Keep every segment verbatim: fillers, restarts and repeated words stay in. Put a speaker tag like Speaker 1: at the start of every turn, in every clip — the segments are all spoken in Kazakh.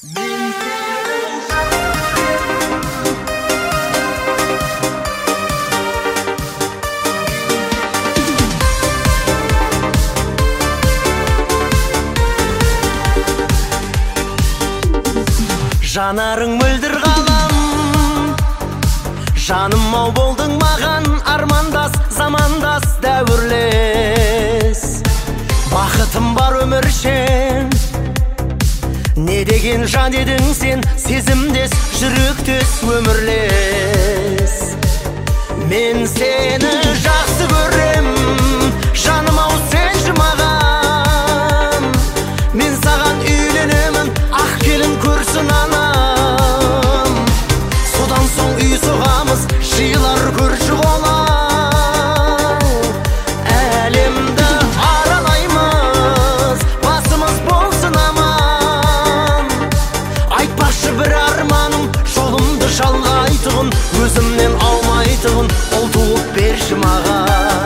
Speaker 1: Жанарың мөлдір қалам, жаным ау болдың маған, армандас, замандас, дәуірлес. Бақытым бар өміршен, не деген жан едің сен, сезімдес, жүректес, өмірлес. Мен сені жақсы көрем, жаным ау сенші маған. Мен саған үйленемін, ақ келін көрсін анам. Содан соң үй соғамыз, жиылар көрші қолай. Әлемді аралаймыз, басымыз болсын аман. Айтпашы бір арманым, жолымды жалғайтұғын, өзімнен аумайтұғын, ол туып берші маған.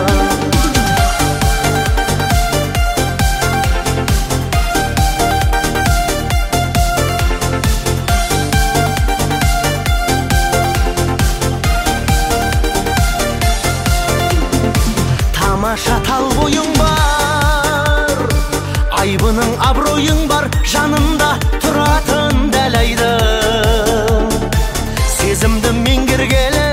Speaker 1: Тамаша тал бойың бар, айбының абыройың бар, жанымда тұратын дәл айды. Сезімді меңгергелі,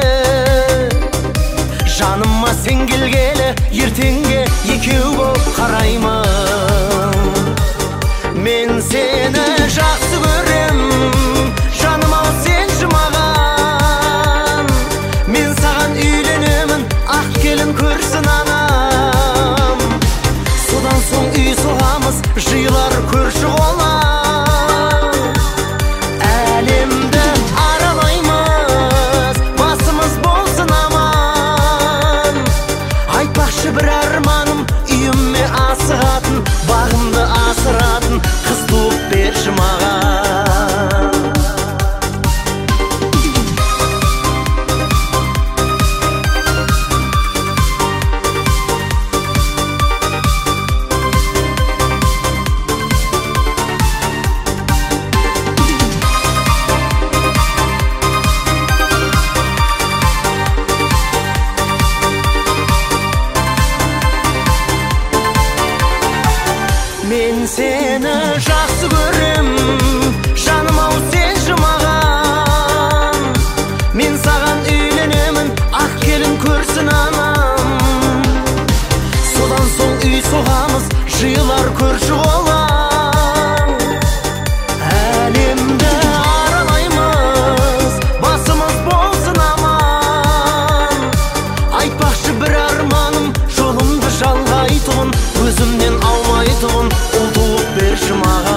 Speaker 1: жаныма сен келгелі, ертеңге екеу боп қараймын. Мен сені жақсы көрем, жаным ау сенші маған. Мен саған үйленемін, ақ келін көрсін анам. Содан соң үй соғамыз, жиылар көрші қолай. Әлемді аралаймыз, басымыз болсын аман. Айтпақшы бір арманым, үйіме асығатын, бағымды асыратын, қыз туып берші маған. Мен сені жақсы көрем, жаным ау сенші маған. Мен саған үйленемін, ақ келін көрсін анам. Содан соң үй соғамыз, жиылар көрші қолай. Әлемді аралаймыз, басымыз болсын аман. Айтпақшы бір арманым, жолымды жалғайтұғын, өзімнен аумайтұғын, ол туып берші маған.